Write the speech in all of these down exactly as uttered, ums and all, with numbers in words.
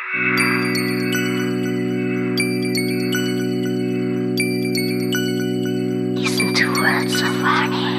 Listen to words of warning.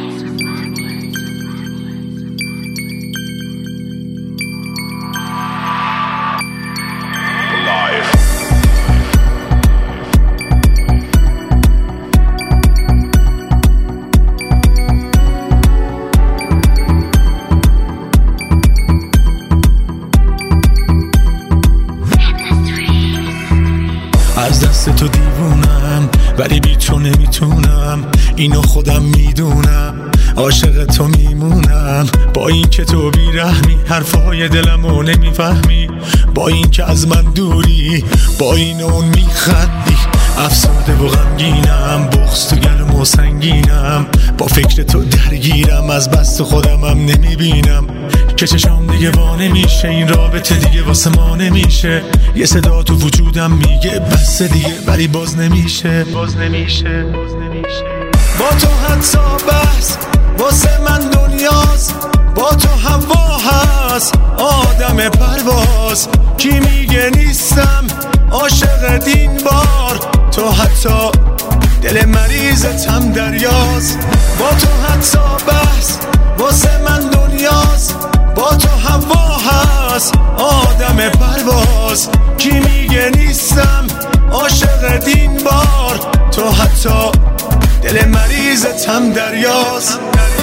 از دست تو دیوونم ولی بی تو نمیتونم، اینو خودم میدونم، عاشق تو میمونم. با این که تو بیرحمی حرفای دلمو نمیفهمی، با این که از من دوری، با این اون میخندی. افسرده و غمگینم، بغض تو گلم و سنگینم، با فکر تو درگیرم، از بس خودمم نمیبینم که چشام دیگه وا نمیشه، این رابطه دیگه واسه ما نمیشه. یه صدا تو وجودم میگه بس دیگه ولی باز نمیشه، باز نمیشه، باز نمیشه. با تو حتی بس واسه من دنیاست، با تو هوا هست آدم پرواز. کی میگه نیستم عاشق این بار، تو حتی دل مریضتم دریاست. با تو حتی بس واسه من دنیاست، با تو هوا هست آدم پرواز. کی میگه نیستم عاشق این بار، تو حتی دل مریضتم دریاست.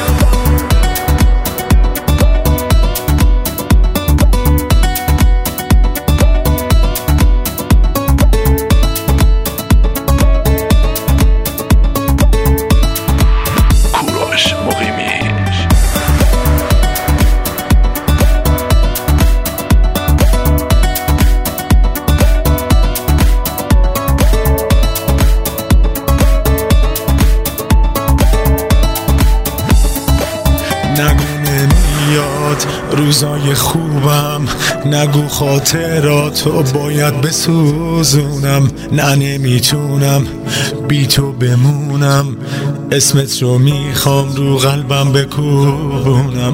نگو نمیاد روزای خوبم، نگو خاطراتو باید بسوزونم. نه نمیتونم بی تو بمونم، اسمت رو میخوام رو قلبم بکوبونم.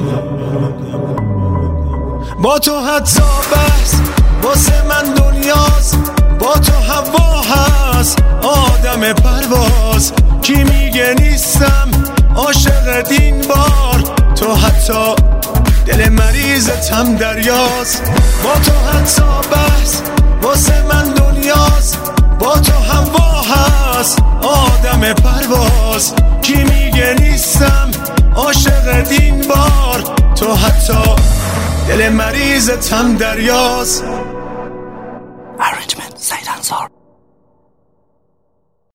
با تو حتی بس واسه من دنیاست، با تو هوا هست آدم پرواز. کی میگه نیستم عاشق این بار، تو حتی دل مریضتم دریاست. با تو حتی بس واسه من دنیاست، با تو هوا هست آدم پرواز. کی میگه نیستم عاشق این بار، تو حتی دل مریضتم دریاست. Arrangement سعید انصار.